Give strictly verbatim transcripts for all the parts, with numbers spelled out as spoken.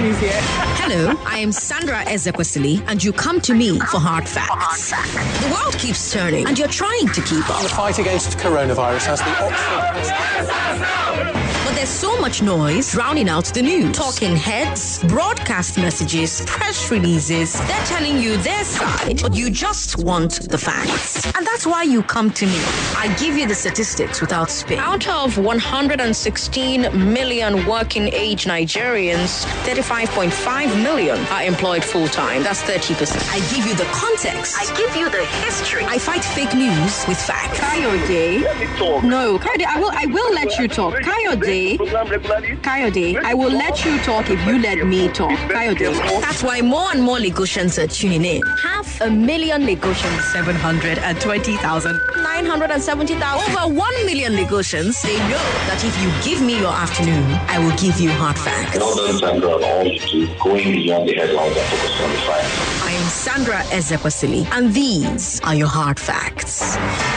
is here. Hello, I am Sandra Ezekwesili, and you come to me for hard facts. The world keeps turning, and you're trying to keep up. The fight against coronavirus has the Oxford... But there's so much noise drowning out the news. Talking heads, broadcast messages, press releases. They're telling you their side, but you just want the facts. And that's why you come to me. I give you the statistics without spin. Out of one hundred sixteen million working age Nigerians, thirty-five point five million are employed full-time. That's thirty percent. I give you the context. I give you the history. I fight fake news with facts. Kayode. No, Kayode, I will, I will let you talk. Kayode. Kayode, I will let you talk if you let me talk. Kayode. That's why more and more Lagosians are tuning in. Half a million Lagosians. seven hundred twenty thousand. nine hundred seventy thousand. Over one million Lagosians. They know that if you give me your afternoon, I will give you hard facts. Well done, Sandra, on all you do, going beyond the headlines and focusing on the facts. I am Sandra Ezekwesili, and these are your hard facts.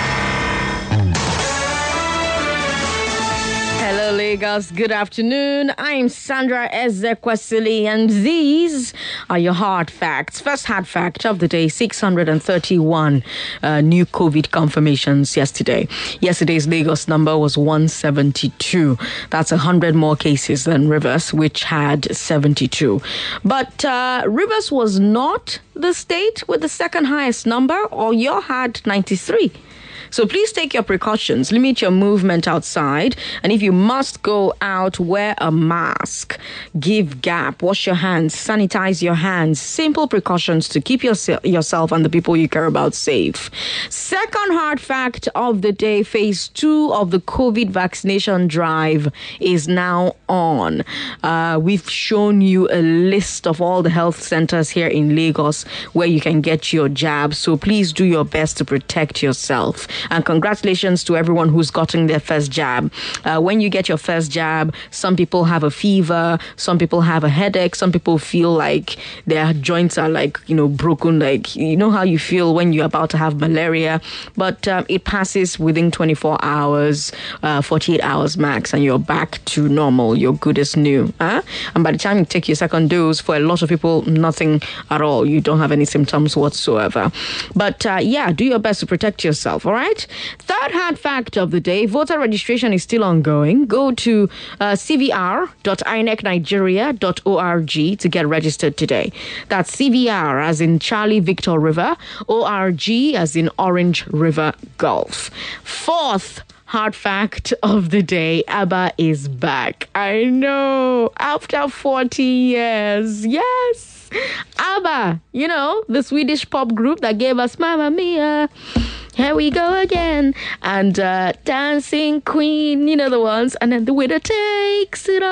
Hello, Lagos. Good afternoon. I'm Sandra Ezekwesili, and these are your hard facts. First hard fact of the day, six hundred thirty-one uh, new COVID confirmations yesterday. Yesterday's Lagos number was one seventy-two. That's one hundred more cases than Rivers, which had seventy-two. But uh, Rivers was not the state with the second highest number. Oyo had ninety-three. So please take your precautions, limit your movement outside, and if you must go out, wear a mask, give gap, wash your hands, sanitize your hands. Simple precautions to keep yourse- yourself and the people you care about safe. Second hard fact of the day, phase two of the COVID vaccination drive is now on. Uh, we've shown you a list of all the health centers here in Lagos where you can get your jab. So please do your best to protect yourself. And congratulations to everyone who's gotten their first jab. Uh, when you get your first jab, some people have a fever, some people have a headache, some people feel like their joints are like, you know, broken, like, you know how you feel when you're about to have malaria. But um, it passes within twenty-four hours, uh, forty-eight hours max, and you're back to normal. You're good as new. Huh? And by the time you take your second dose, for a lot of people, nothing at all. You don't have any symptoms whatsoever. But uh, yeah, do your best to protect yourself, all right? Third hard fact of the day, voter registration is still ongoing. Go to uh, c v r dot i n e c nigeria dot org to get registered today. That's C V R as in Charlie Victor River, O R G as in Orange River Gulf. Fourth hard fact of the day, ABBA is back. I know, after forty years. Yes, ABBA, you know, the Swedish pop group that gave us Mamma Mia, Here We Go Again, and uh, Dancing Queen, you know the ones, and then The Winner Takes It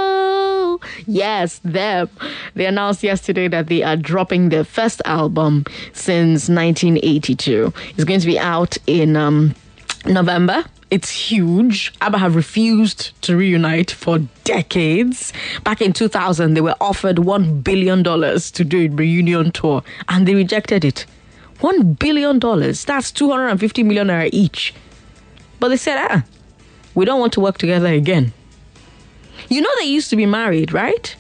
All. Yes, them. They announced yesterday that they are dropping their first album since nineteen eighty-two. It's going to be out in um, November. It's huge. ABBA have refused to reunite for decades. Back in two thousand, they were offered one billion dollars to do a reunion tour, and they rejected it. one billion dollars. That's two hundred fifty million naira each. But they said, ah, we don't want to work together again. You know they used to be married, right?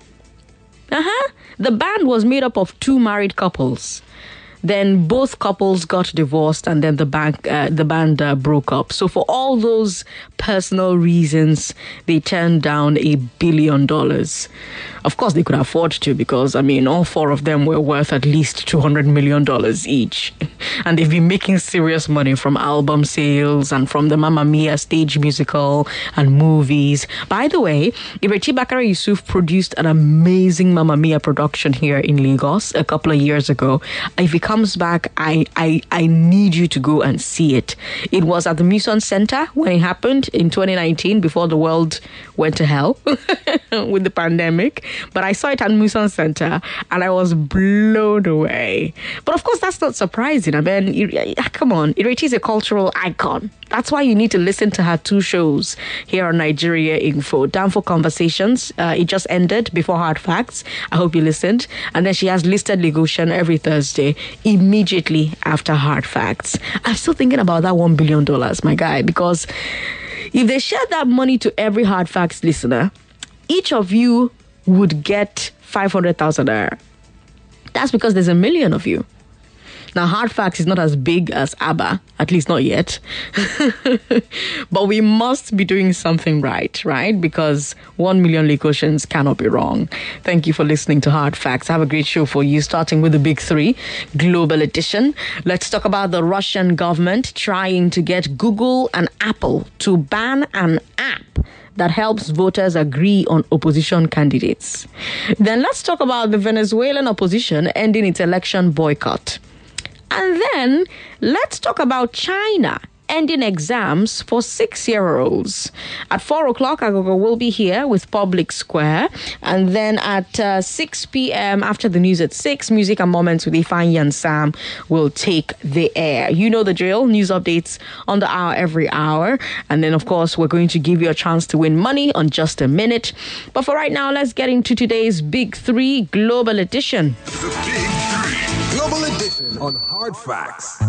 Uh-huh. The band was made up of two married couples. Then both couples got divorced, and then the band, uh, the band uh, broke up. So for all those personal reasons, they turned down a billion dollars. Of course, they could afford to, because, I mean, all four of them were worth at least two hundred million dollars each. And they've been making serious money from album sales and from the Mamma Mia stage musical and movies. By the way, Ireti Bakare Yusuf produced an amazing Mamma Mia production here in Lagos a couple of years ago. If it comes back, I, I, I need you to go and see it. It was at the Muson Center when it happened in twenty nineteen, before the world went to hell with the pandemic. But I saw it at Muson Center and I was blown away. But of course, that's not surprising. I mean, it, come on, Ireti is a cultural icon. That's why you need to listen to her two shows here on Nigeria Info. Downfall Conversations, uh, it just ended before Hard Facts. I hope you listened. And then she has Listed Lagosian every Thursday, immediately after Hard Facts. I'm still thinking about that one billion dollars, my guy, because if they share that money to every Hard Facts listener, each of you would get five hundred thousand naira. That's because there's a million of you. Now, Hard Facts is not as big as ABBA, at least not yet. But we must be doing something right, right? Because one million Lagosians cannot be wrong. Thank you for listening to Hard Facts. I have a great show for you, starting with the big three, Global Edition. Let's talk about the Russian government trying to get Google and Apple to ban an app that helps voters agree on opposition candidates. Then let's talk about the Venezuelan opposition ending its election boycott. And then let's talk about China ending exams for six-year-olds. At four o'clock, Agogo will be here with Public Square. And then at uh, six p.m., after the news at six, Music and Moments with Ifeanyi and Sam will take the air. You know the drill. News updates on the hour every hour. And then, of course, we're going to give you a chance to win money on just a minute. But for right now, let's get into today's Big Three Global Edition. The Big Three Global Edition on Hard Facts.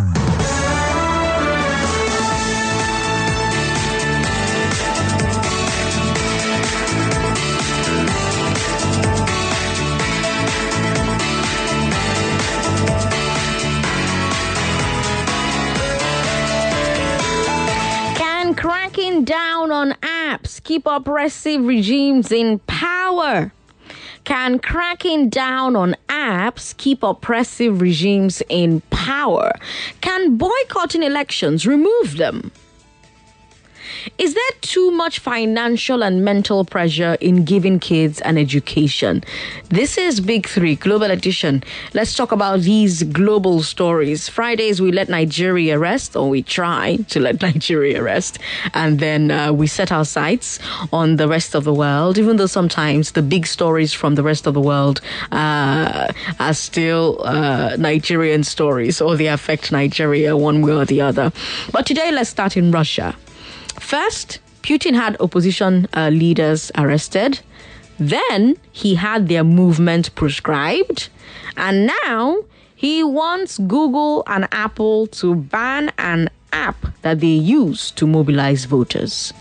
Can cracking down on apps keep oppressive regimes in power? Can cracking down on apps keep oppressive regimes in power? Can boycotting elections remove them? Is there too much financial and mental pressure in giving kids an education? This is Big Three Global Edition. Let's talk about these global stories. Fridays, we let Nigeria rest, or we try to let Nigeria rest. And then uh, we set our sights on the rest of the world, even though sometimes the big stories from the rest of the world uh, are still uh, Nigerian stories, or they affect Nigeria one way or the other. But today, let's start in Russia. First, Putin had opposition uh, leaders arrested. Then he had their movement proscribed. And now he wants Google and Apple to ban an app that they use to mobilize voters.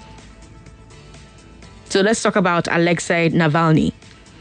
So let's talk about Alexei Navalny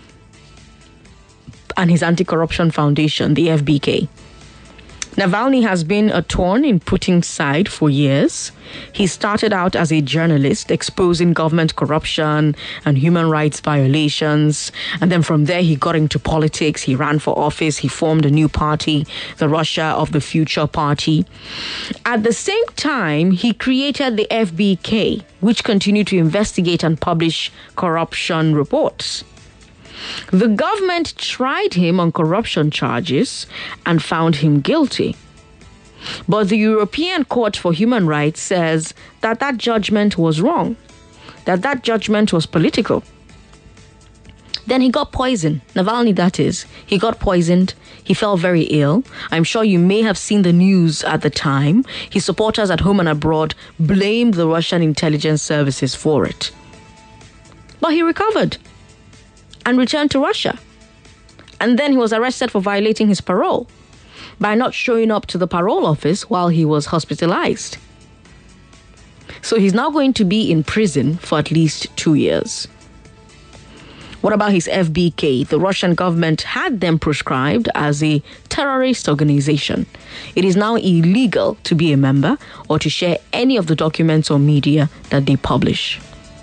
and his anti-corruption foundation, the F B K. Navalny has been a thorn in Putin's side for years. He started out as a journalist exposing government corruption and human rights violations. And then from there, he got into politics. He ran for office. He formed a new party, the Russia of the Future Party. At the same time, he created the F B K, which continued to investigate and publish corruption reports. The government tried him on corruption charges and found him guilty. But the European Court for Human Rights says that that judgment was wrong, that that judgment was political. Then he got poisoned. Navalny, that is. He got poisoned. He fell very ill. I'm sure you may have seen the news at the time. His supporters at home and abroad blamed the Russian intelligence services for it. But he recovered and returned to Russia. And then he was arrested for violating his parole by not showing up to the parole office while he was hospitalized. So he's now going to be in prison for at least two years. What about his F B K? The Russian government had them proscribed as a terrorist organization. It is now illegal to be a member or to share any of the documents or media that they publish.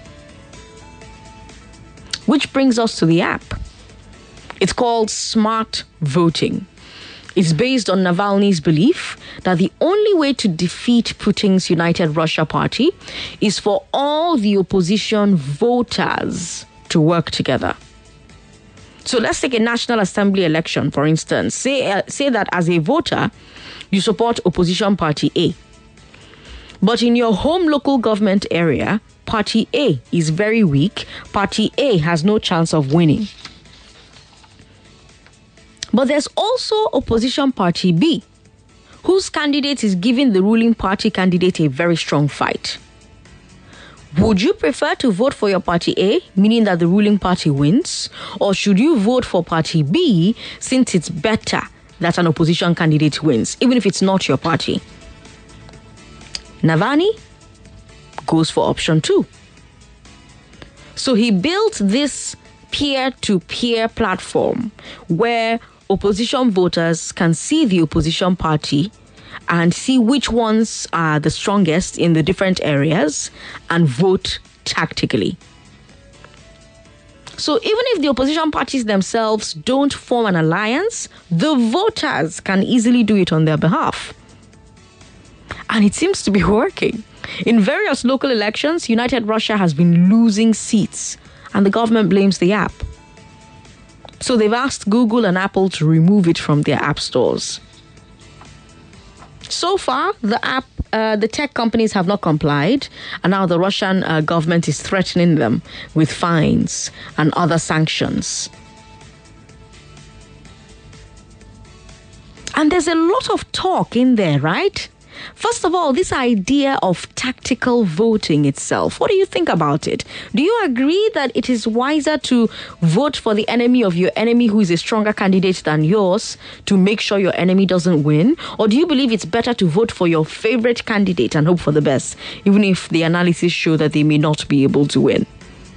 Which brings us to the app. It's called Smart Voting. It's based on Navalny's belief that the only way to defeat Putin's United Russia Party is for all the opposition voters to work together. So let's take a National Assembly election, for instance. Say, uh, say that as a voter, you support opposition party A. But in your home local government area, Party A is very weak. Party A has no chance of winning. But there's also opposition Party B, whose candidate is giving the ruling party candidate a very strong fight. Would you prefer to vote for your Party A, meaning that the ruling party wins? Or should you vote for Party B, since it's better that an opposition candidate wins, even if it's not your party? Navalny goes for option two. So he built this peer-to-peer platform where opposition voters can see the opposition party and see which ones are the strongest in the different areas and vote tactically. So even if the opposition parties themselves don't form an alliance, the voters can easily do it on their behalf. And it seems to be working. In various local elections, United Russia has been losing seats, and the government blames the app. So they've asked Google and Apple to remove it from their app stores. So far, the app, uh, the tech companies have not complied, and now the Russian uh, government is threatening them with fines and other sanctions. And there's a lot of talk in there, right? First of all, this idea of tactical voting itself. What do you think about it? Do you agree that it is wiser to vote for the enemy of your enemy who is a stronger candidate than yours to make sure your enemy doesn't win? Or do you believe it's better to vote for your favorite candidate and hope for the best, even if the analysis show that they may not be able to win?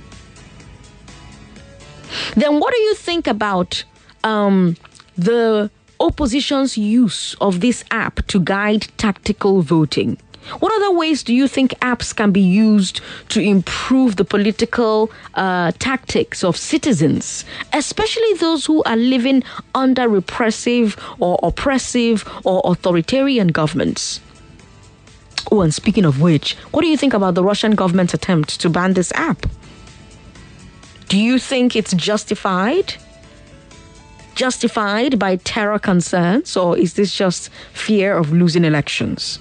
Then what do you think about um, the opposition's use of this app to guide tactical voting? What other ways do you think apps can be used to improve the political uh, tactics of citizens, especially those who are living under repressive or oppressive or authoritarian governments? Oh, and speaking of which, what do you think about the Russian government's attempt to ban this app? Do you think it's justified? Justified by terror concerns, or is this just fear of losing elections?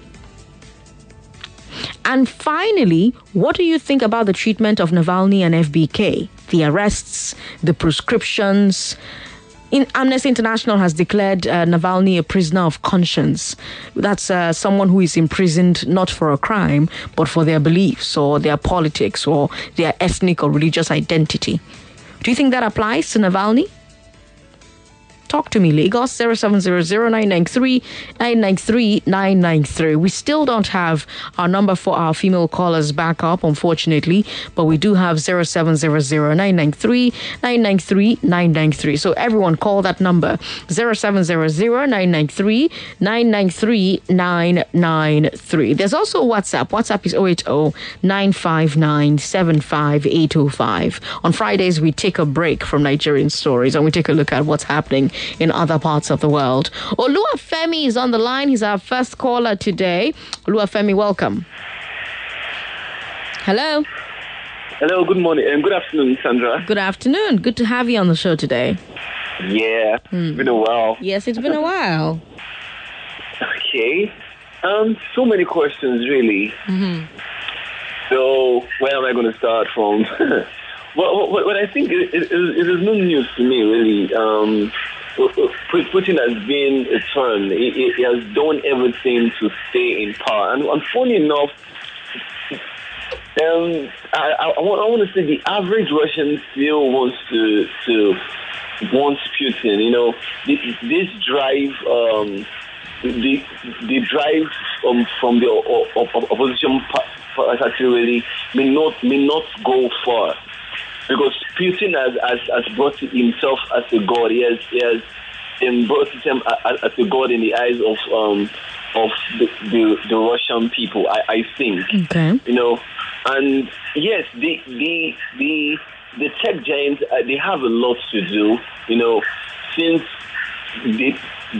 And finally, what do you think about the treatment of Navalny and F B K? The arrests, the prescriptions. In Amnesty International has declared uh, Navalny a prisoner of conscience. That's uh, someone who is imprisoned not for a crime, but for their beliefs or their politics or their ethnic or religious identity. Do you think that applies to Navalny? Talk to me, Lagos, zero seven zero zero nine nine three nine nine three nine nine three. We still don't have our number for our female callers back up, unfortunately, but we do have zero seven zero zero nine nine three nine nine three nine nine three. So everyone call that number, zero seven zero zero nine nine three nine nine three nine nine three. There's also WhatsApp. WhatsApp is zero eight zero nine five nine seven five eight zero five. On Fridays, we take a break from Nigerian stories and we take a look at what's happening in other parts of the world. Oluwafemi is on the line. He's our first caller today. Oluwafemi, welcome. Hello. Hello, good morning and good afternoon, Sandra. Good afternoon. Good to have you on the show today. Yeah, Hmm. it's been a while. Yes, it's been a while. Okay. Um, so many questions, really. Mm-hmm. So, where am I going to start from? well, what, what I think it, it, it is no news to me, really. Um, Putin has been a turn. He, he has done everything to stay in power. And, and funny enough, um, I, I, I, want, I want to say the average Russian still wants to, to wants Putin. You know, this, this drive, um, the the drive um, from the o- o- opposition party really may not may not go far. Because Putin has, has, has brought himself as a god. He has, he has um, brought himself as, as a god in the eyes of um, of the, the, the Russian people, I, I think. Okay. You know, and yes, the the the, the tech giants, uh, they have a lot to do, you know, since they...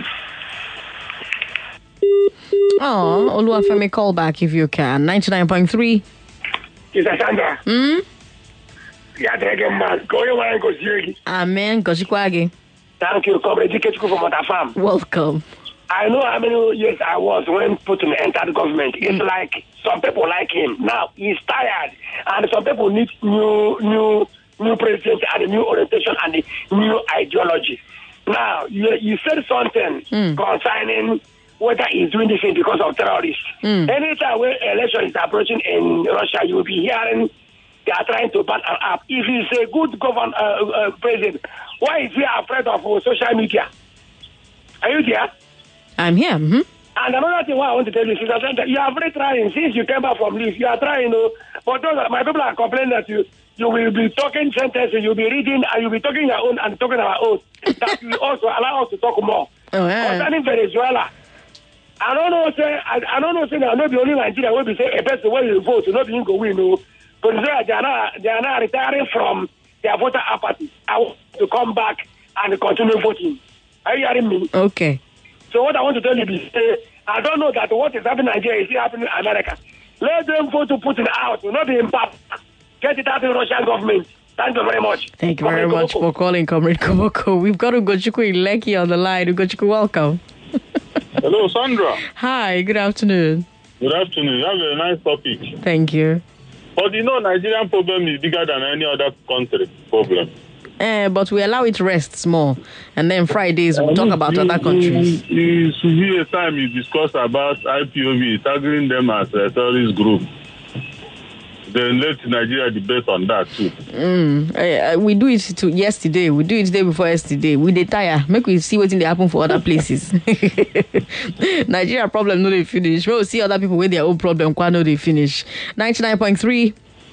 Oh, Oluwafemi, call back if you can. ninety-nine point three. Sister Sandra. Hmm? Yeah, dragon man. Go your way and go see. Amen. Goshikwagi. Thank you, Comrade Dikechuku from Mother Farm. Welcome. I know how many years I was when Putin entered government. It's like some people like him. Now he's tired, and some people need new, new, new president and a new orientation and a new ideology. Now you, you said something mm. concerning whether he's doing this thing because of terrorists. Mm. Anytime when election is approaching in Russia, you will be hearing they are trying to ban an app. If he's a good governor, uh, uh, president, why is he afraid of uh, social media? Are you there? I'm here. Mm-hmm. And another thing what I want to tell you, Sister, you are very trying. Since you came back from leave, you are trying, you know, but those are, my people are complaining that you you will be talking sentences, you'll be reading, and you'll be talking your own and talking our own. That will also allow us to talk more. Oh, yeah. Concerning Venezuela, I don't know, say, I, I don't know, say, I'm not the only Nigeria will be saying a person when you vote, not being go win. No. Venezuela, they are not, they are not retiring from their voter apathy. I want to come back and continue voting. Are you hearing me? Okay. So what I want to tell you is, uh, I don't know that what is happening in Nigeria is still happening in America. Let them vote to Putin out, not be in power. Get it out in the Russian government. Thank you very much. Thank you very much for calling, Comrade Koboko. We've got Ugochukwu in Lekki on the line. Ugochukwu, welcome. Hello, Sandra. Hi, good afternoon. Good afternoon. You have a nice topic. Thank you. But you know, Nigerian problem is bigger than any other country problem. Eh, but we allow it rest small. And then Fridays, we'll I talk mean, about you, other countries. It should be a time you discuss about I P O B, tagging them as a terrorist group. Then let Nigeria debate on that too. Mm, uh, we do it to yesterday. We do it day before yesterday. We dey tire. Make we see what they happen for other places. Nigeria problem no they finish. We'll see other people with their own problem. Kwa no they finish. ninety-nine point three.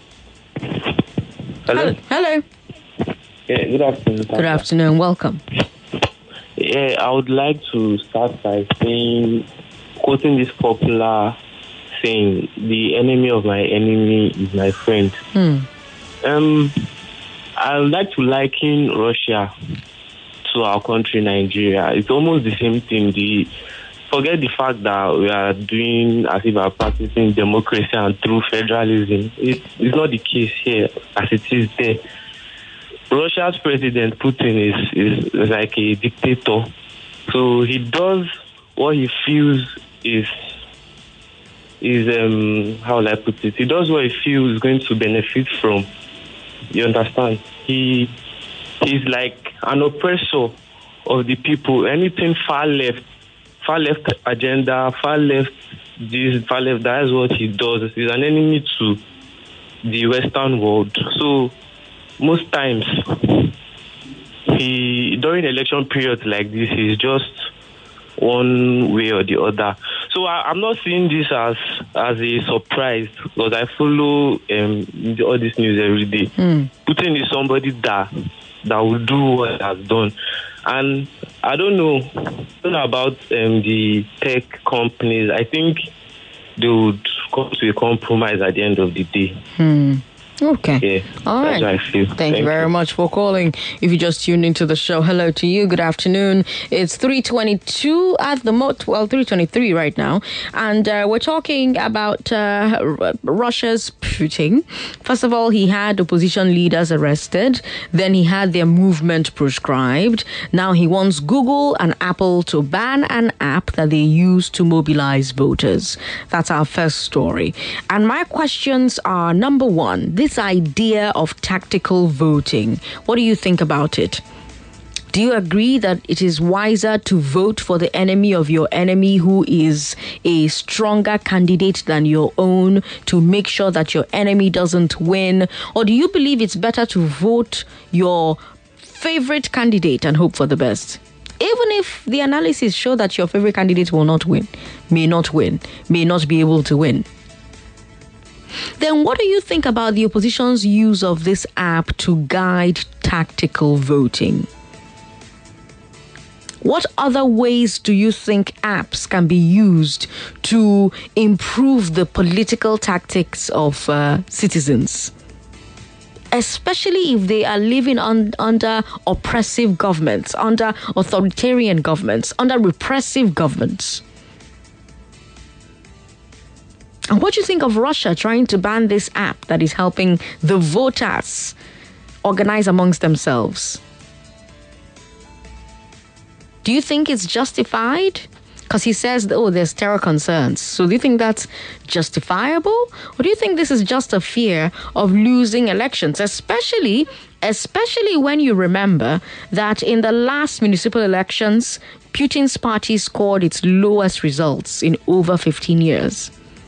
Hello. Hello. Yeah, good afternoon. Good afternoon. Welcome. Yeah, I would like to start by saying, quoting this popular saying, "The enemy of my enemy is my friend." Hmm. Um, I would like to liken Russia to our country, Nigeria. It's almost the same thing. The forget the fact that we are doing as if we are practicing democracy and true federalism. It, it's not the case here as it is there. Russia's president Putin is, is, is like a dictator. So he does what he feels is is um how will I put it? He does what he feels is going to benefit from. You understand? He he's like an oppressor of the people. Anything far left, far left agenda, far left this, far left that is what he does. He's an enemy to the Western world. So most times, he during election periods like this, he's just one way or the other. So I, I'm not seeing this as as a surprise because I follow um, all this news every day. Mm. Putin is somebody that that will do what he has done, and I don't know, I don't know about um, the tech companies. I think they would come to a compromise at the end of the day. Hmm. Okay. Yeah, all right. That's how I feel. Thank, Thank you very you. much for calling. If you just tuned into the show, hello to you. Good afternoon. It's three twenty-two at the most, well, three twenty-three right now. And uh, we're talking about uh, R- Russia's Putin. First of all, he had opposition leaders arrested. Then he had their movement proscribed. Now he wants Google and Apple to ban an app that they use to mobilize voters. That's our first story. And my questions are, number one, this idea of tactical voting. What do you think about it? Do you agree that it is wiser to vote for the enemy of your enemy who is a stronger candidate than your own to make sure that your enemy doesn't win? Or do you believe it's better to vote your favorite candidate and hope for the best? Even if the analysis show that your favorite candidate will not win, may not win, may not be able to win. Then what do you think about the opposition's use of this app to guide tactical voting? What other ways do you think apps can be used to improve the political tactics of uh, citizens? Especially if they are living on, under oppressive governments, under authoritarian governments, under repressive governments. And what do you think of Russia trying to ban this app that is helping the voters organize amongst themselves? Do you think it's justified? Because he says, oh, there's terror concerns. So do you think that's justifiable? Or do you think this is just a fear of losing elections? Especially, especially when you remember that in the last municipal elections, Putin's party scored its lowest results in over fifteen years.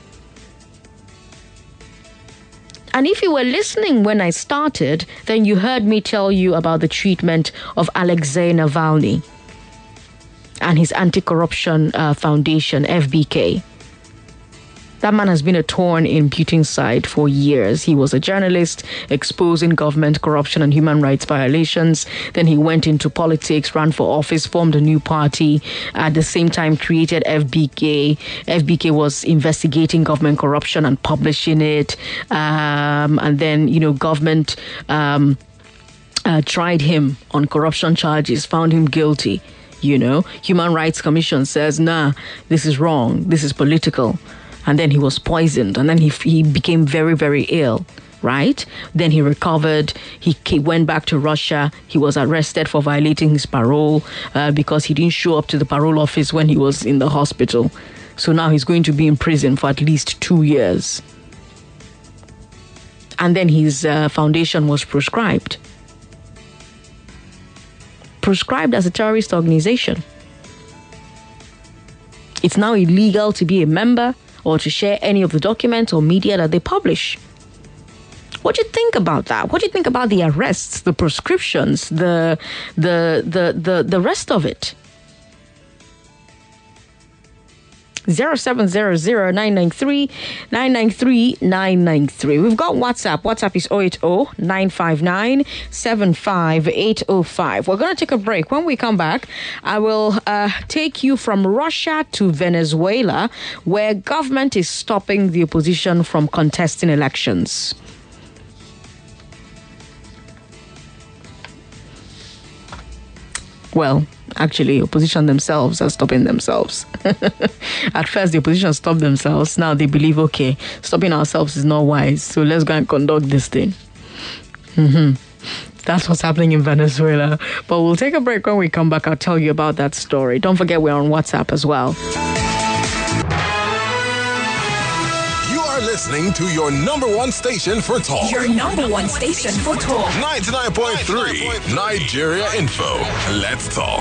And if you were listening when I started, then you heard me tell you about the treatment of Alexei Navalny and his anti-corruption uh, foundation, F B K. That man has been a thorn in Putin's side for years. He was a journalist exposing government corruption and human rights violations. Then he went into politics, ran for office, formed a new party. At the same time, created F B K. F B K was investigating government corruption and publishing it. Um, and then, you know, government um, uh, tried him on corruption charges, found him guilty. You know, Human Rights Commission says, nah, this is wrong. This is political. And then he was poisoned, and then he he became very, very ill, right? Then he recovered. He came, went back to Russia. He was arrested for violating his parole uh, because he didn't show up to the parole office when he was in the hospital. So now he's going to be in prison for at least two years. And then his uh, foundation was proscribed. Proscribed as a terrorist organization. It's now illegal to be a member or to share any of the documents or media that they publish. What do you think about that? What do you think about the arrests, the proscriptions, the the the the, the rest of it? zero seven zero zero nine nine three nine nine three nine nine three. We've got WhatsApp. WhatsApp is zero eight zero nine five nine seven five eight zero five. We're going to take a break. When we come back, I will uh, take you from Russia to Venezuela, where government is stopping the opposition from contesting elections. Well, actually, opposition themselves are stopping themselves. At first, the opposition stopped themselves. Now they believe, okay, stopping ourselves is not wise, so let's go and conduct this thing. Mm-hmm. That's what's happening in Venezuela. But we'll take a break. When we come back, I'll tell you about that story. Don't forget, we're on WhatsApp as well. Listening to your number one station for talk. Your number one station for talk. ninety-nine point three Nigeria Info. Let's talk.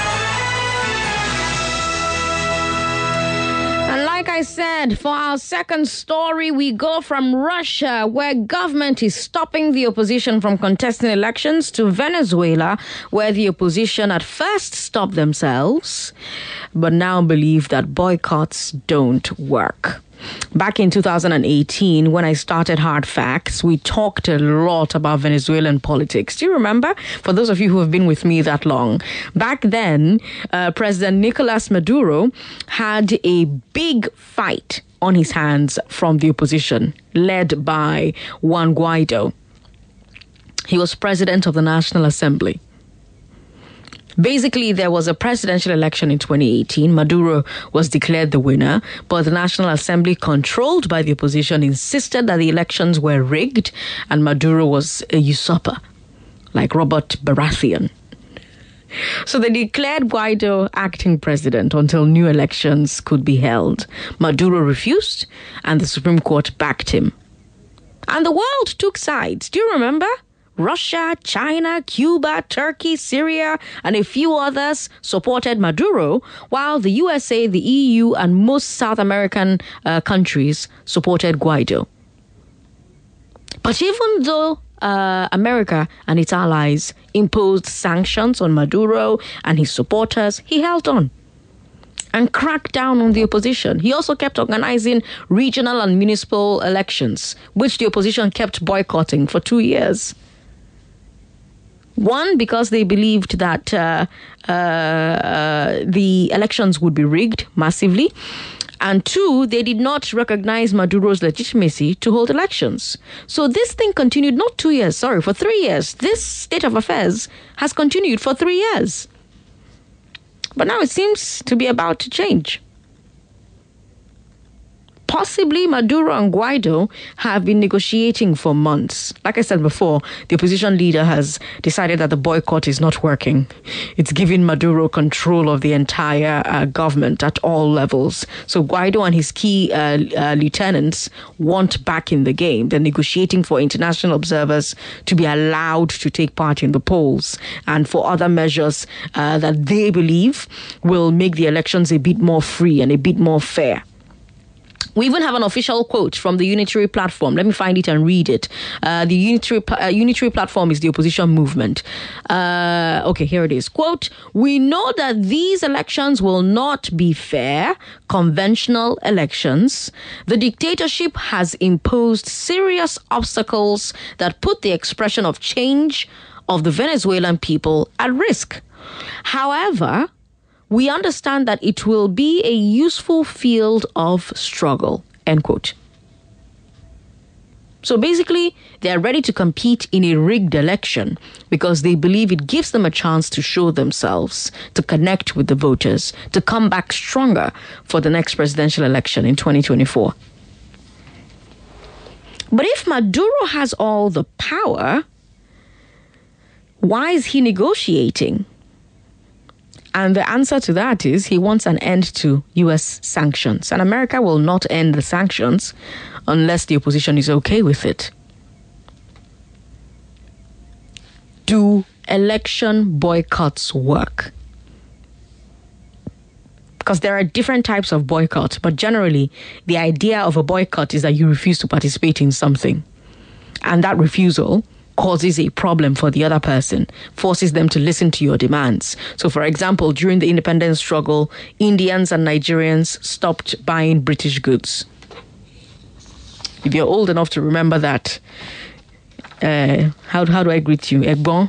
And like I said, for our second story, we go from Russia, where government is stopping the opposition from contesting elections, to Venezuela, where the opposition at first stopped themselves, but now believe that boycotts don't work. Back in two thousand eighteen, when I started Hard Facts, we talked a lot about Venezuelan politics. Do you remember? For those of you who have been with me that long. Back then, uh, President Nicolas Maduro had a big fight on his hands from the opposition, led by Juan Guaido. He was president of the National Assembly. Basically, there was a presidential election in twenty eighteen. Maduro was declared the winner, but the National Assembly, controlled by the opposition, insisted that the elections were rigged and Maduro was a usurper, like Robert Baratheon. So they declared Guaido acting president until new elections could be held. Maduro refused, and the Supreme Court backed him. And the world took sides. Do you remember? Russia, China, Cuba, Turkey, Syria, and a few others supported Maduro, while the U S A, the E U, and most South American uh, countries supported Guaido. But even though uh, America and its allies imposed sanctions on Maduro and his supporters, he held on and cracked down on the opposition. He also kept organizing regional and municipal elections, which the opposition kept boycotting for two years. One, because they believed that uh, uh, the elections would be rigged massively. And two, they did not recognize Maduro's legitimacy to hold elections. So this thing continued not two years, sorry, for three years. This state of affairs has continued for three years. But now it seems to be about to change. Possibly Maduro and Guaido have been negotiating for months. Like I said before, the opposition leader has decided that the boycott is not working. It's giving Maduro control of the entire uh, government at all levels. So Guaido and his key uh, uh, lieutenants want back in the game. They're negotiating for international observers to be allowed to take part in the polls and for other measures uh, that they believe will make the elections a bit more free and a bit more fair. We even have an official quote from the Unitary Platform. Let me find it and read it. Uh, the Unitary uh, Unitary Platform is the opposition movement. Uh, okay, here it is. Quote, "We know that these elections will not be fair, conventional elections. The dictatorship has imposed serious obstacles that put the expression of change of the Venezuelan people at risk. However, we understand that it will be a useful field of struggle," end quote. So basically, they're ready to compete in a rigged election because they believe it gives them a chance to show themselves, to connect with the voters, to come back stronger for the next presidential election in twenty twenty-four. But if Maduro has all the power, why is he negotiating? And the answer to that is he wants an end to U S sanctions. And America will not end the sanctions unless the opposition is okay with it. Do election boycotts work? Because there are different types of boycott, but generally the idea of a boycott is that you refuse to participate in something. And that refusal causes a problem for the other person, forces them to listen to your demands. So, for example, during the independence struggle, Indians and Nigerians stopped buying British goods. If you're old enough to remember that, uh, how how do I greet you? Egbon?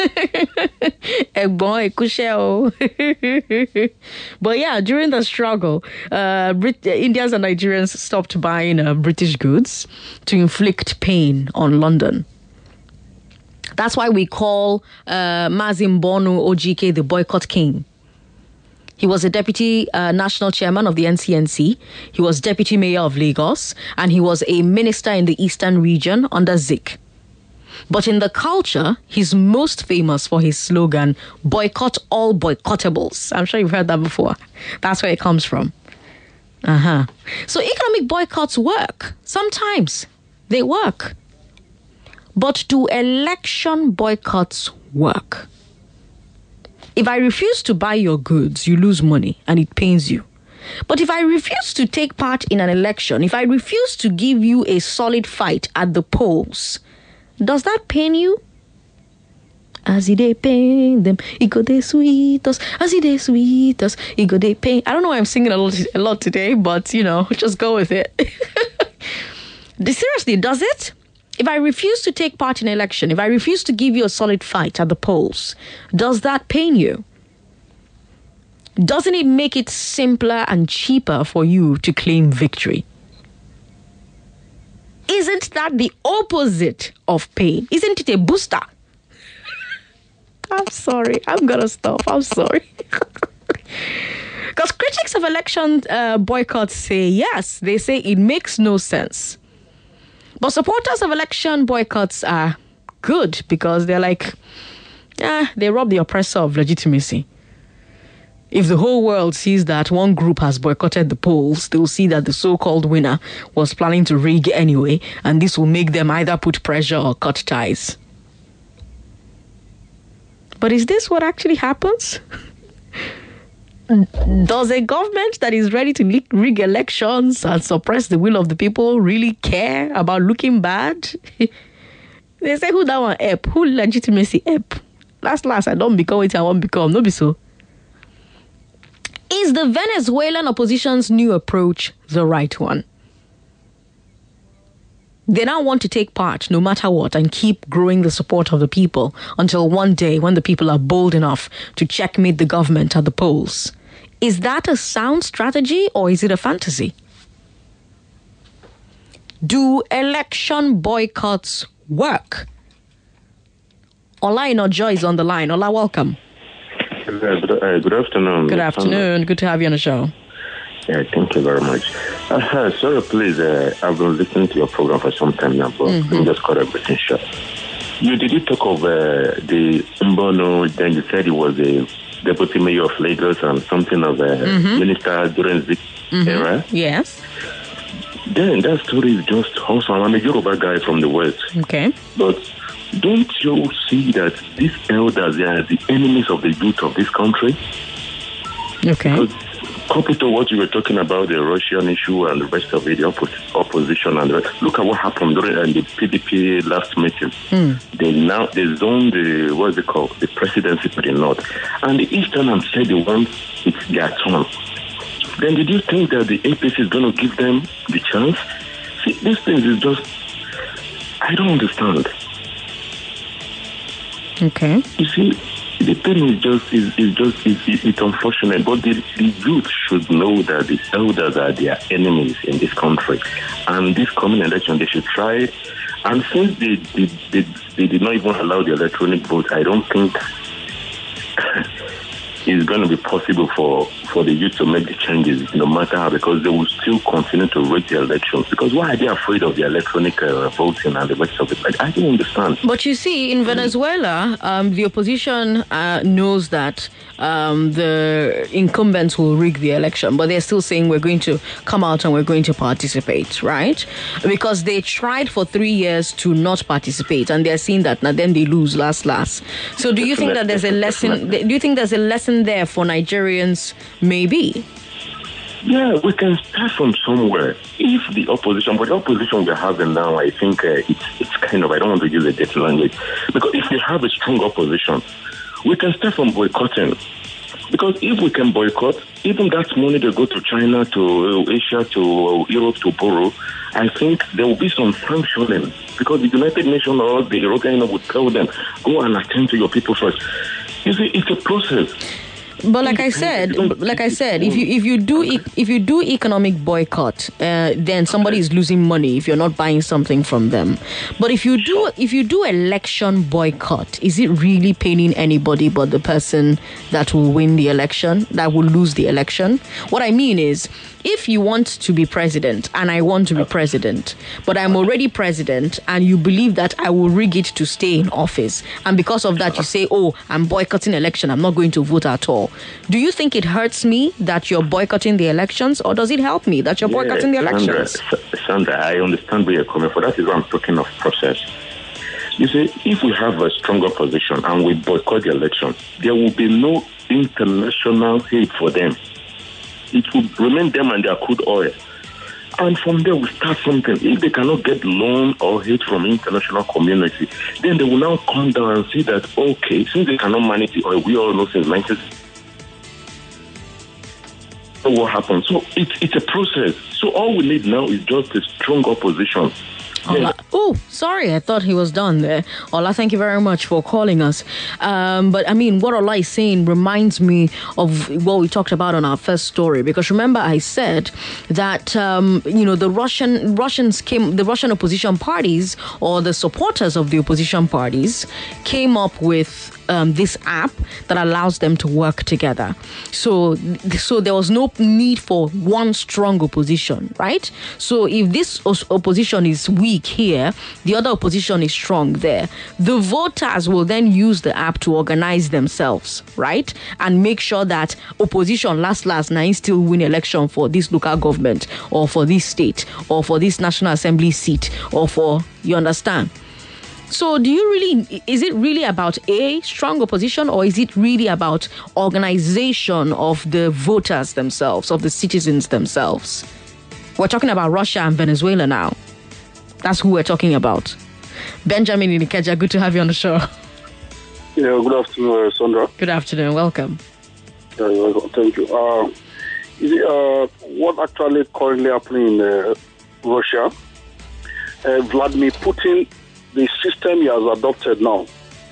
Egbon, Ekusheo. But yeah, during the struggle, uh, Brit- Indians and Nigerians stopped buying uh, British goods to inflict pain on London. That's why we call uh, Mazin Bono Ojike the boycott king. He was a deputy uh, national chairman of the N C N C. He was deputy mayor of Lagos, and he was a minister in the eastern region under Zik. But in the culture, he's most famous for his slogan, "Boycott all boycottables." I'm sure you've heard that before. That's where it comes from. Uh-huh. So economic boycotts work. Sometimes they work. But do election boycotts work? If I refuse to buy your goods, you lose money and it pains you. But if I refuse to take part in an election, if I refuse to give you a solid fight at the polls, does that pain you? As it they pain them, it go they sweet us. As it they sweet us, it go they pain. I don't know why I'm singing a lot, a lot today, but you know, just go with it. Seriously, does it? If I refuse to take part in an election, if I refuse to give you a solid fight at the polls, does that pain you? Doesn't it make it simpler and cheaper for you to claim victory? Isn't that the opposite of pain? Isn't it a booster? I'm sorry. I'm going to stop. I'm sorry. Because critics of election uh, boycotts say yes. They say it makes no sense. But supporters of election boycotts are good because they're like, eh, they rob the oppressor of legitimacy. If the whole world sees that one group has boycotted the polls, they'll see that the so-called winner was planning to rig anyway, and this will make them either put pressure or cut ties. But is this what actually happens? Does a government that is ready to rig elections and suppress the will of the people really care about looking bad? They say, who that one help? Who legitimacy help? Last, last, I don't become what I won't become. No be so. Is the Venezuelan opposition's new approach the right one? They now want to take part no matter what and keep growing the support of the people until one day when the people are bold enough to checkmate the government at the polls. Is that a sound strategy or is it a fantasy? Do election boycotts work? Ola Inojo is on the line. Ola, welcome. Uh, good, uh, good afternoon. Good afternoon. Good to have you on the show. Yeah, thank you very much. Uh, sorry, please. Uh, I've been listening to your program for some time now, but mm-hmm. let me just cut everything short. You did you talk of uh, the Mbono? Then you said he was a deputy mayor of Lagos and something of a mm-hmm. minister during the mm-hmm. era. Yes. Then that story is just awesome. I'm a Yoruba guy from the West. Okay. But don't you see that these elders, they are the enemies of the youth of this country? Okay. Because couple to what you were talking about, the Russian issue and the rest of it, the oppos- opposition and the rest. Look at what happened during uh, the P D P last meeting. Mm. They now they zoned the what is it called, the presidency to the north, and the eastern said they want it's their turn. Then did you think that the A P C is going to give them the chance? See, these things is just, I don't understand. Okay. You see, the thing is just, is, is just, is, is, it's unfortunate, but the, the youth should know that the elders are their enemies in this country. And this coming election, they should try. And since they, they, they, they did not even allow the electronic vote, I don't think it's going to be possible for, for the youth to make the changes, no matter how, because they will still continue to rig the elections. Because why are they afraid of the electronic uh, voting and the rest of it? Like, I don't understand. But you see, in Venezuela, um, the opposition uh, knows that um, the incumbents will rig the election, but they're still saying we're going to come out and we're going to participate, right? Because they tried for three years to not participate, and they're seeing that now then they lose last last. So do you think that there's a lesson? Do you think there's a lesson there for Nigerians? Maybe. Yeah, we can start from somewhere. If the opposition, but the opposition we're having now, I think uh, it's it's kind of, I don't want to use a dirty language, because if we have a strong opposition, we can start from boycotting. Because if we can boycott, even that money they go to China, to Asia, to Europe to borrow, I think there will be some sanctioning. Because the United Nations or the European Union would tell them, go and attend to your people first. You see, it's a process. But like I said, like I said, if you if you do if you do economic boycott, uh, then somebody is losing money if you're not buying something from them. But if you do if you do election boycott, is it really paining anybody but the person that will win the election, that will lose the election? What I mean is, if you want to be president and I want to be president, but I'm already president and you believe that I will rig it to stay in office, and because of that you say, oh, I'm boycotting election, I'm not going to vote at all. Do you think it hurts me that you're boycotting the elections, or does it help me that you're yeah, boycotting the elections? Sandra, Sandra, I understand where you're coming from. That is why I'm talking of process. You see, if we have a stronger position and we boycott the election, there will be no international aid for them. It will remain them and their crude oil. And from there, we start something. If they cannot get loan or aid from the international community, then they will now come down and see that, okay, since they cannot manage the oil, we all know since nineteen what happened. So it's, it's a process. So all we need now is just a strong opposition. Ola. Oh, sorry, I thought he was done there. Ola, thank you very much for calling us. Um, but I mean, what Ola is saying reminds me of what we talked about on our first story. Because remember, I said that um, you know the Russian Russians came, the Russian opposition parties or the supporters of the opposition parties came up with Um, this app that allows them to work together. So, so there was no need for one strong opposition, right? So if this opposition is weak here, the other opposition is strong there. The voters will then use the app to organize themselves, right? And make sure that opposition last last now still win election for this local government or for this state or for this National Assembly seat or for, you understand? So do you really, is it really about a strong opposition, or is it really about organization of the voters themselves, of the citizens themselves? We're talking about Russia and Venezuela now. That's who we're talking about. Benjamin Inikeja, good to have you on the show. Yeah, good afternoon, Sandra. Good afternoon, welcome. Yeah, you're welcome. Thank you. Uh, is it, uh, what actually currently happening in uh, Russia? Uh, Vladimir Putin, the system he has adopted now,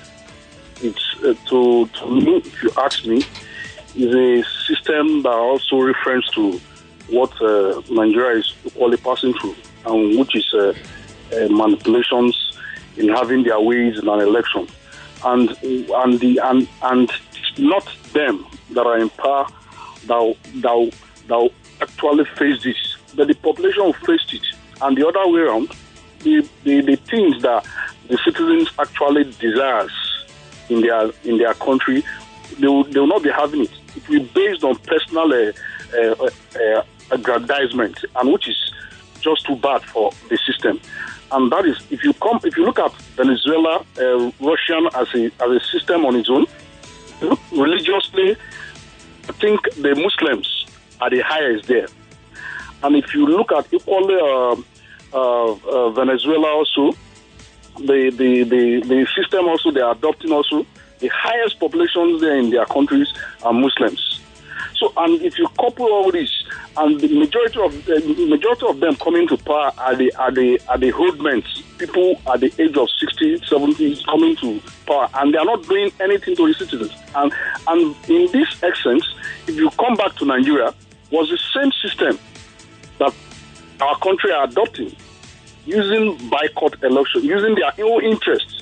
it's uh, to, to me, if you ask me, is a system that also refers to what uh, Nigeria is equally passing through, and which is uh, uh, manipulations in having their ways in an election, and and the and and not them that are in power that that that actually face this, but the population will face it, and the other way around. The, the, the things that the citizens actually desires in their in their country, they will, they will not be having it. It will be based on personal uh, uh, uh, aggrandizement, and which is just too bad for the system. And that is, if you come, if you look at Venezuela, uh, Russian as a as a system on its own, religiously, I think the Muslims are the highest there. And if you look at equally uh, uh, uh, Venezuela also, the, the, the, the system also they are adopting also, the highest populations there in their countries are Muslims. So, and if you couple all this, and the majority of the majority of them coming to power are the are the are the roadmen, people at the age of sixty, seventy coming to power, and they are not doing anything to the citizens. And and in this essence, if you come back to Nigeria, was the same system that our country are adopting, using boycott election, using their own interests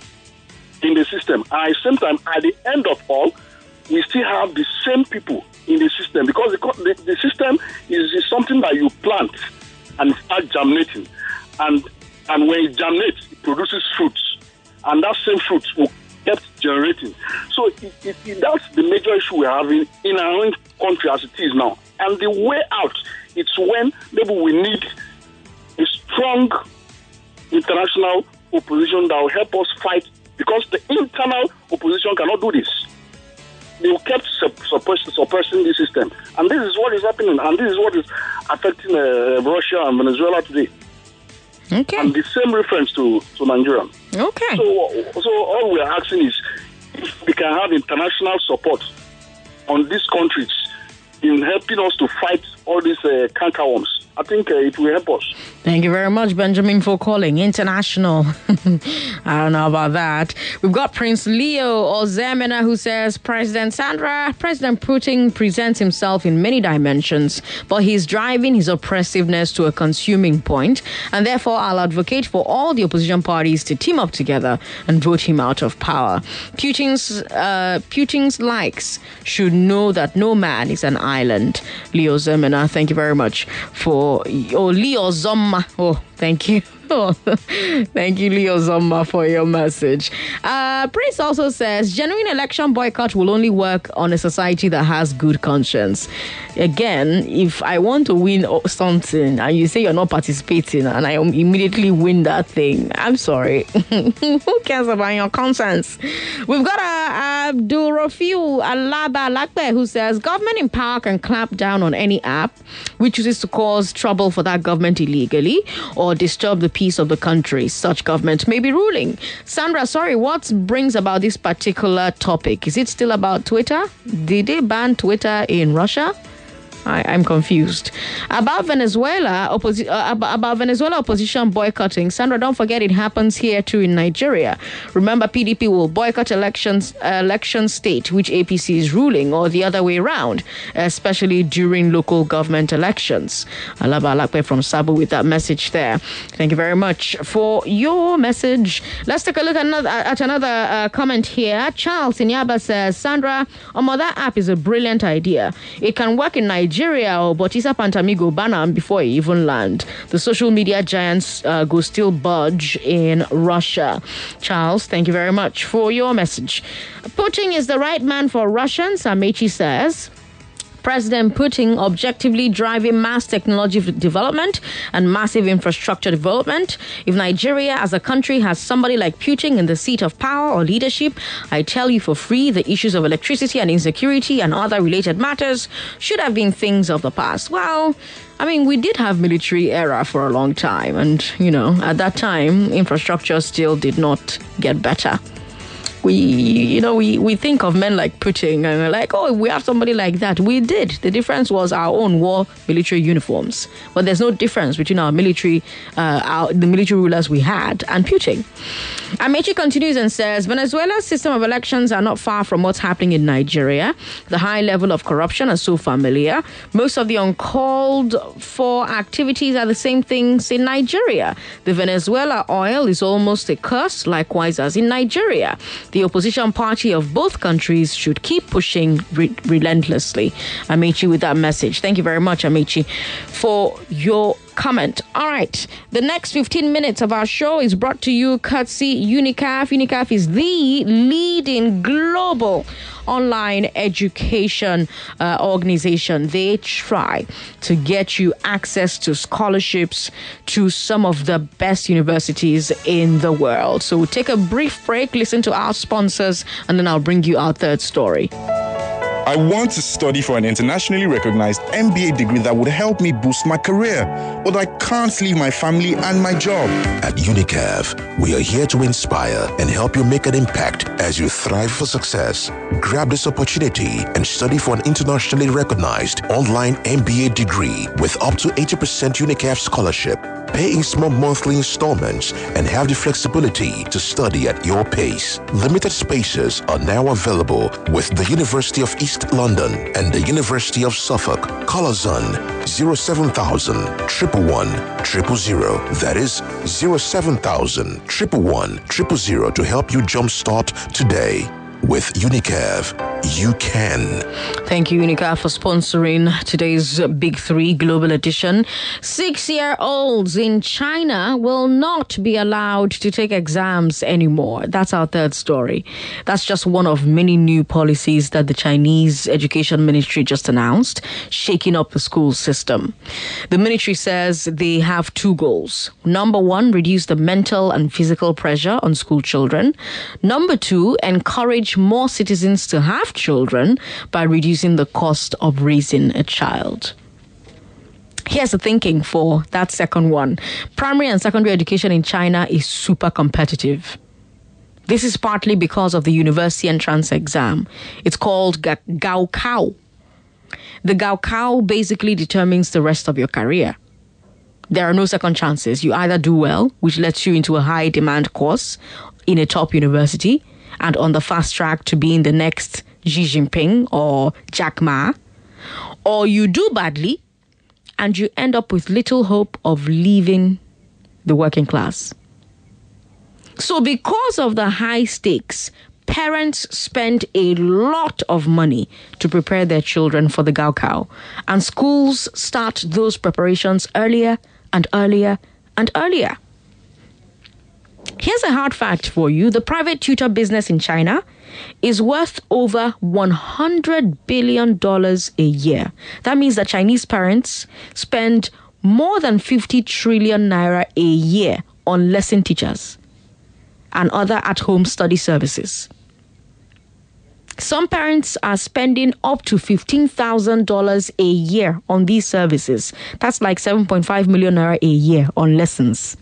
in the system. And at the same time, at the end of all, we still have the same people in the system, because the, the, the system is, is something that you plant and start germinating, and and when it germinates, it produces fruits, and that same fruit will keep generating. So it, it, it, that's the major issue we're having in our own country as it is now. And the way out, it's when maybe we need a strong international opposition that will help us fight, because the internal opposition cannot do this. They kept suppress, suppressing the system. And this is what is happening. And this is what is affecting uh, Russia and Venezuela today. Okay. And the same reference to, to Nigeria. Okay. So, so all we are asking is if we can have international support on these countries in helping us to fight all these uh, cankerworms. I think uh, it will help us. Thank you very much, Benjamin, for calling. International. I don't know about that. We've got Prince Leo Ozemena, who says, President Sandra, President Putin presents himself in many dimensions, but he's driving his oppressiveness to a consuming point, and therefore I'll advocate for all the opposition parties to team up together and vote him out of power. Putin's, uh, Putin's likes should know that no man is an island. Leo Ozemena, thank you very much for Oh, Leo Zomma. Oh, thank you. Oh, thank you, Leo Zomma, for your message. Uh, Prince also says, genuine election boycott will only work on a society that has good conscience. Again, if I want to win something and you say you're not participating and I immediately win that thing, I'm sorry. Who cares about your conscience? We've got uh, Abdul Rafiu Alaba Lakbe, who says, government in power can clamp down on any app which chooses to cause trouble for that government illegally or disturb the peace of the country. Such government may be ruling. Sandra, sorry, what brings about this particular topic? Is it still about Twitter? Did they ban Twitter in Russia? I, I'm confused. About Venezuela, opposi- uh, about Venezuela opposition boycotting. Sandra, don't forget it happens here too in Nigeria. Remember, P D P will boycott elections, uh, election state, which A P C is ruling, or the other way around, especially during local government elections. Alaba Alakpe from Sabu with that message there. Thank you very much for your message. Let's take a look at another, at another uh, comment here. Charles Inyaba says, Sandra, um, that app is a brilliant idea. It can work in Nigeria. Nigeria or Botisa Pantamigo Banam before it even land. The social media giants uh, go still budge in Russia. Charles, thank you very much for your message. Putin is the right man for Russians, Amechi says. President Putin objectively driving mass technology development and massive infrastructure development. If Nigeria as a country has somebody like Putin in the seat of power or leadership, I tell you for free, the issues of electricity and insecurity and other related matters should have been things of the past. Well, I mean, we did have military era for a long time. And, you know, at that time, infrastructure still did not get better. We, you know, we, we think of men like Putin and we're like, oh, we have somebody like that. We did. The difference was our own war military uniforms. But there's no difference between our military, uh, our, the military rulers we had and Putin. Amechi continues and says, Venezuela's system of elections are not far from what's happening in Nigeria. The high level of corruption is so familiar. Most of the uncalled for activities are the same things in Nigeria. The Venezuela oil is almost a curse, likewise as in Nigeria. The opposition party of both countries should keep pushing re- relentlessly. Amechi with that message. Thank you very much, Amechi, for your comment. All right. The next fifteen minutes of our show is brought to you courtesy UNICAF. UNICAF is the leading global online education uh, organization. They try to get you access to scholarships to some of the best universities in the world. So we'll take a brief break, listen to our sponsors, and then I'll bring you our third story. I want to study for an internationally recognized M B A degree that would help me boost my career, but I can't leave my family and my job. At UNICAF, we are here to inspire and help you make an impact as you thrive for success. Grab this opportunity and study for an internationally recognized online M B A degree with up to eighty percent UNICAF scholarship. Pay in small monthly installments and have the flexibility to study at your pace. Limited spaces are now available with the University of East London and the University of Suffolk. Call us on zero seven thousand, one one one, zero zero zero. That is zero seven thousand, one one one, zero zero zero to help you jumpstart today. With UNICAF, you can. Thank you, UNICAF, for sponsoring today's Big Three Global Edition. Six-year-olds in China will not be allowed to take exams anymore. That's our third story. That's just one of many new policies that the Chinese Education Ministry just announced, shaking up the school system. The ministry says they have two goals. Number one, reduce the mental and physical pressure on school children. Number two, encourage more citizens to have children by reducing the cost of raising a child. Here's the thinking for that second one. Primary and secondary education in China is super competitive. This is partly because of the university entrance exam. It's called Gaokao. The Gaokao basically determines the rest of your career. There are no second chances. You either do well, which lets you into a high demand course in a top university, and on the fast track to being the next Xi Jinping or Jack Ma, or you do badly and you end up with little hope of leaving the working class. So because of the high stakes, parents spend a lot of money to prepare their children for the Gaokao, and schools start those preparations earlier and earlier and earlier. Here's a hard fact for you. The private tutor business in China is worth over one hundred billion dollars a year. That means that Chinese parents spend more than fifty trillion naira a year on lesson teachers and other at-home study services. Some parents are spending up to fifteen thousand dollars a year on these services. That's like seven point five million naira a year on lessons.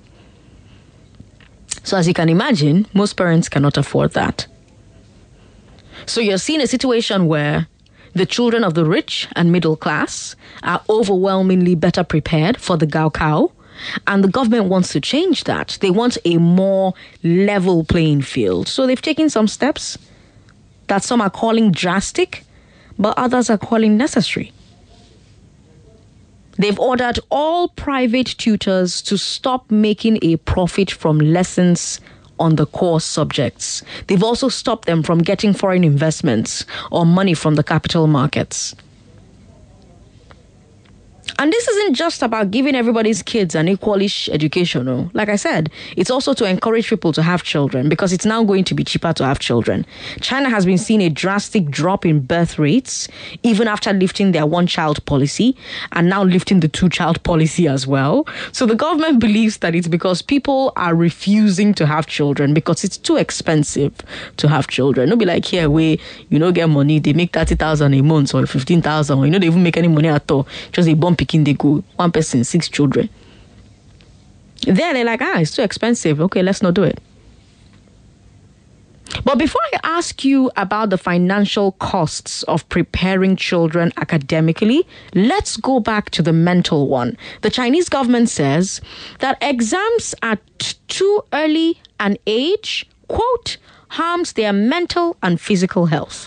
So as you can imagine, most parents cannot afford that. So you're seeing a situation where the children of the rich and middle class are overwhelmingly better prepared for the Gaokao, and the government wants to change that. They want a more level playing field. So they've taken some steps that some are calling drastic, but others are calling necessary. They've ordered all private tutors to stop making a profit from lessons on the core subjects. They've also stopped them from getting foreign investments or money from the capital markets. And this isn't just about giving everybody's kids an equalish education. No. Like I said, it's also to encourage people to have children, because it's now going to be cheaper to have children. China has been seeing a drastic drop in birth rates, even after lifting their one-child policy, and now lifting the two-child policy as well. So the government believes that it's because people are refusing to have children because it's too expensive to have children. Don't be like here where you don't get money, they make thirty thousand a month or fifteen thousand, or you know they even make any money at all. Just a bump they go, one person, six children. There they're like, ah, it's too expensive. Okay, let's not do it. But before I ask you about the financial costs of preparing children academically, let's go back to the mental one. The Chinese government says that exams at too early an age, quote, harms their mental and physical health.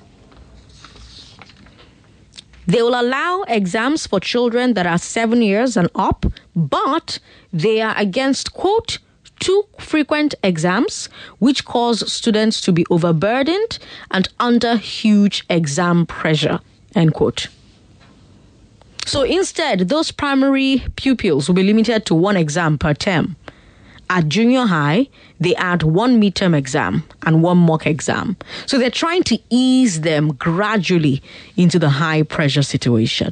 They will allow exams for children that are seven years and up, but they are against, quote, too frequent exams, which cause students to be overburdened and under huge exam pressure, end quote. So instead, those primary pupils will be limited to one exam per term. At junior high, they add one midterm exam and one mock exam. So they're trying to ease them gradually into the high pressure situation.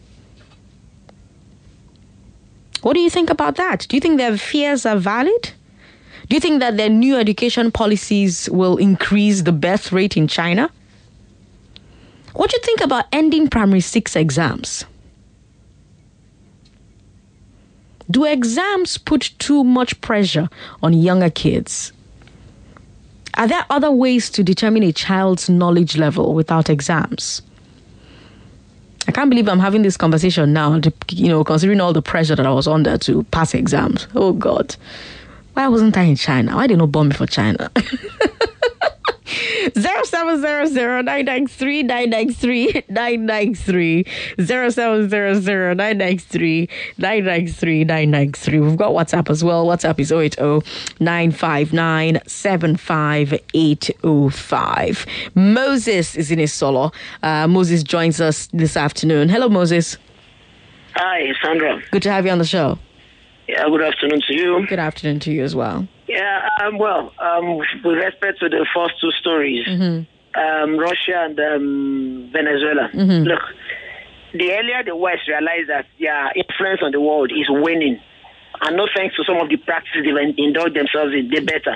What do you think about that? Do you think their fears are valid? Do you think that their new education policies will increase the birth rate in China? What do you think about ending primary six exams? Do exams put too much pressure on younger kids? Are there other ways to determine a child's knowledge level without exams? I can't believe I'm having this conversation now, you know, considering all the pressure that I was under to pass exams. Oh, God. Why wasn't I in China? Why did they not bomb me for China? zero seven zero zero nine nine three nine nine three nine nine three zero seven zero zero nine nine three nine nine three nine nine three. We've got WhatsApp as well. WhatsApp is zero eight zero nine five nine seven five eight zero five. Moses is in his solo. Uh, Moses joins us this afternoon. Hello, Moses. Hi, Sandra. Good to have you on the show. Yeah, good afternoon to you. Good afternoon to you as well. Yeah, um, well, um, with respect to the first two stories, mm-hmm. um, Russia and um, Venezuela, mm-hmm. look, the earlier the West realized that their influence on the world is waning, and no thanks to some of the practices they've indulged themselves in, they better.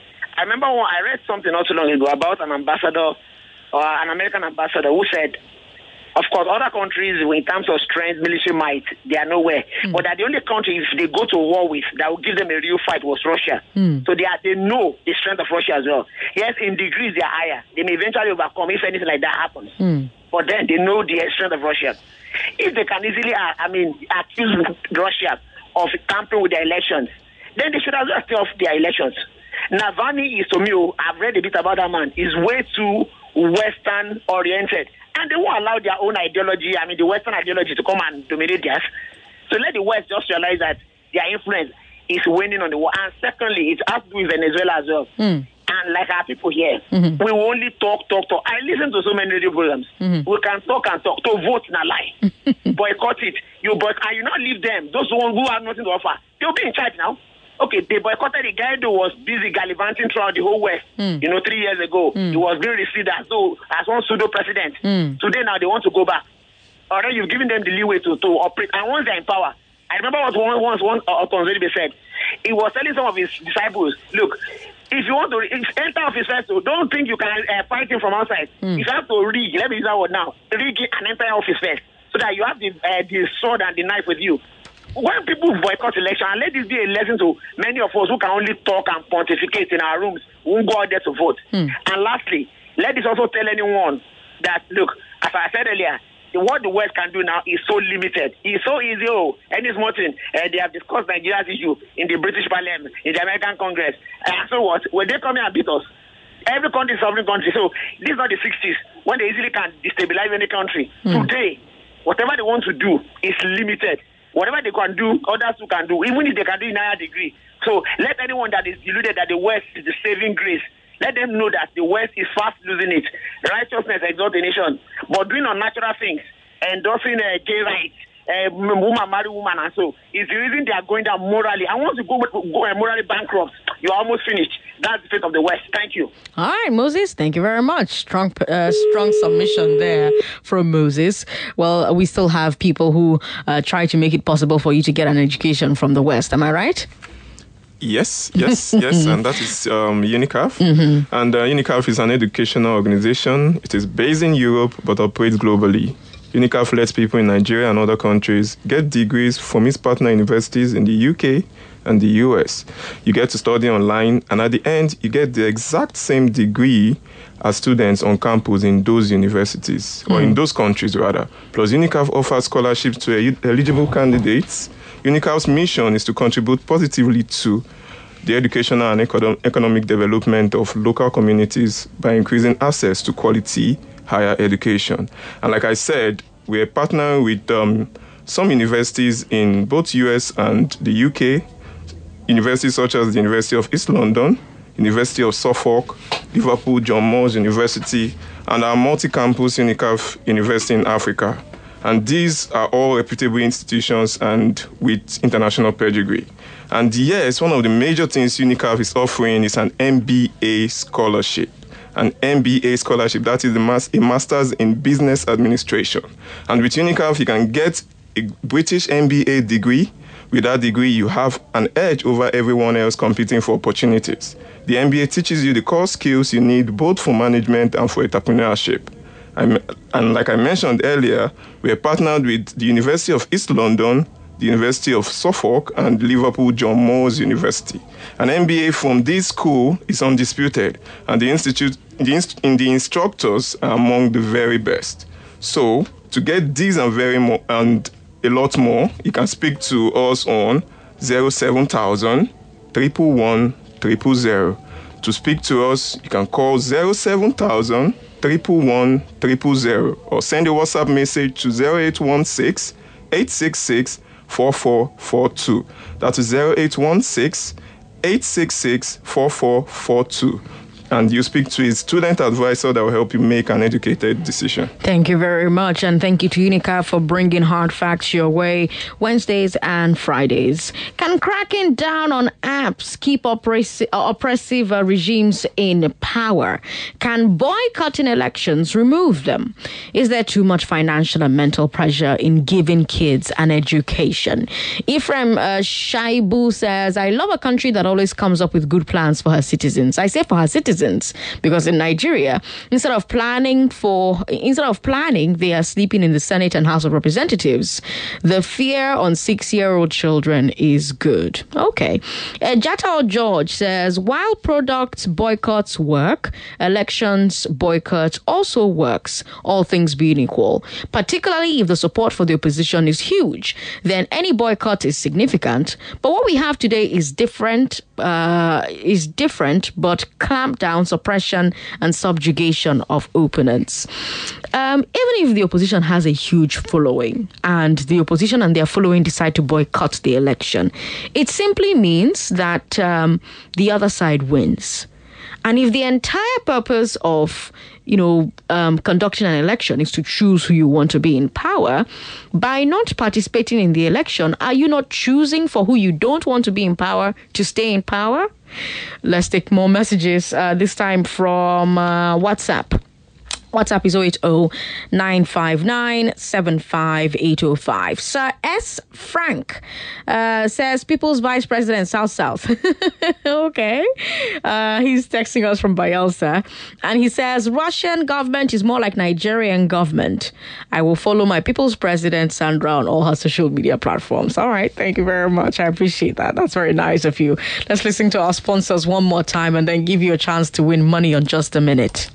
I remember when I read something not too long ago about an ambassador, or an American ambassador, who said, of course, other countries, in terms of strength, military might, they are nowhere. Mm. But that the only country, if they go to war with, that will give them a real fight was Russia. Mm. So they are, they know the strength of Russia as well. Yes, in degrees they are higher. They may eventually overcome if anything like that happens. Mm. But then they know the strength of Russia. If they can easily, uh, I mean, accuse Russia of tampering with their elections, then they should have just stay off their elections. Navalny is, to me, I've read a bit about that man, is way too Western-oriented. And they won't allow their own ideology, I mean, the Western ideology, to come and dominate theirs. So let the West just realize that their influence is waning on the world. And secondly, it has to do with Venezuela as well. Mm. And like our people here, mm-hmm. we will only talk, talk, talk. I listen to so many radio programs. Mm-hmm. We can talk and talk. To vote in a lie. Boycott it. You boycott, and you not leave them. Those ones who have nothing to offer, they'll be in charge now. Okay, they boycotted the guy who was busy gallivanting throughout the whole West. Mm. You know, three years ago, mm. he was being received as, so, as one pseudo-president. Mm. Today now, they want to go back. Already you've given them the leeway to, to operate. And once they're in power, I remember what one, once one Otonzeribe said. He was telling some of his disciples, look, if you want to if enter office first, so don't think you can uh, fight him from outside. Mm. You have to rig, let me use that word now, rig and enter office first, so that you have the, uh, the sword and the knife with you. When people boycott election, and let this be a lesson to many of us who can only talk and pontificate in our rooms, we won't go out there to vote. Mm. And lastly, let this also tell anyone that, look, as I said earlier, what the West can do now is so limited. It's so easy. Oh, any small thing, uh, they have discussed Nigeria's issue in the British Parliament, in the American Congress. And uh, so what? When they come here and beat us, every country is a sovereign country. So this is not the sixties, when they easily can destabilize any country. Mm. Today, whatever they want to do is limited. Whatever they can do, others who can do, even if they can do in a higher degree. So let anyone that is deluded that the West is the saving grace, let them know that the West is fast losing it. Righteousness exalts the nation. But doing unnatural things, endorsing uh, gay rights, uh, woman marry woman, and so is the reason they are going down morally. And once you go, go uh, morally bankrupt, you're almost finished. That's the fate of the West. Thank you. All right, Moses, thank you very much. Strong uh, strong submission there from Moses. Well, we still have people who uh, try to make it possible for you to get an education from the West. Am I right? Yes, yes, yes, and that is um, UNICAF. Mm-hmm. And uh, UNICAF is an educational organization. It is based in Europe but operates globally. UNICAF lets people in Nigeria and other countries get degrees from its partner universities in the U K and the U S. You get to study online, and at the end, you get the exact same degree as students on campus in those universities, mm. or in those countries, rather. Plus, UNICAF offers scholarships to eligible candidates. UNICAF's mission is to contribute positively to the educational and econo- economic development of local communities by increasing access to quality higher education. And like I said, we're partnering with um, some universities in both U S and the U K, universities such as the University of East London, University of Suffolk, Liverpool John Moores University, and our multi-campus UNICAF University in Africa. And these are all reputable institutions and with international pedigree. And yes, one of the major things UNICAF is offering is an M B A scholarship. An M B A scholarship, that is a, mas- a Master's in Business Administration. And with UNICAF, you can get a British M B A degree. With that degree, you have an edge over everyone else competing for opportunities. The M B A teaches you the core skills you need both for management and for entrepreneurship. I'm, and like I mentioned earlier, we are partnered with the University of East London, the University of Suffolk, and Liverpool John Moores University. An M B A from this school is undisputed, and the institute, the inst- in the instructors are among the very best. So, to get these and very more and a lot more, you can speak to us on zero seven thousand, one one one, zero zero zero. To speak to us, you can call zero seven thousand, one one one, zero zero zero or send a WhatsApp message to zero eight one six, eight six six, four four four two. That is zero eight one six, eight six six, four four four two. And you speak to his student advisor that will help you make an educated decision. Thank you very much. And thank you to Unica for bringing hard facts your way Wednesdays and Fridays. Can cracking down on apps keep oppressive, uh, oppressive uh, regimes in power? Can boycotting elections remove them? Is there too much financial and mental pressure in giving kids an education? Ephraim uh, Shaibu says, I love a country that always comes up with good plans for her citizens. I say for her citizens, because in Nigeria, instead of planning for, instead of planning, they are sleeping in the Senate and House of Representatives. The fear on six-year-old children is good. Okay. Uh, Jatao George says, while products boycotts work, elections boycott also works, all things being equal. Particularly if the support for the opposition is huge, then any boycott is significant. But what we have today is different, uh, is different, but clamped down suppression and subjugation of opponents. Um, even if the opposition has a huge following and the opposition and their following decide to boycott the election, it simply means that um, the other side wins. And if the entire purpose of, you know, um, conducting an election is to choose who you want to be in power, by not participating in the election, are you not choosing for who you don't want to be in power to stay in power? Let's take more messages, uh, this time from uh, WhatsApp. WhatsApp is zero eight zero, nine five nine, seven five eight zero five. Sir S. Frank uh, says, People's Vice President, South South. Okay. Uh, he's texting us from Bayelsa. And he says, Russian government is more like Nigerian government. I will follow my People's President, Sandra, on all her social media platforms. All right. Thank you very much. I appreciate that. That's very nice of you. Let's listen to our sponsors one more time and then give you a chance to win money on just a minute.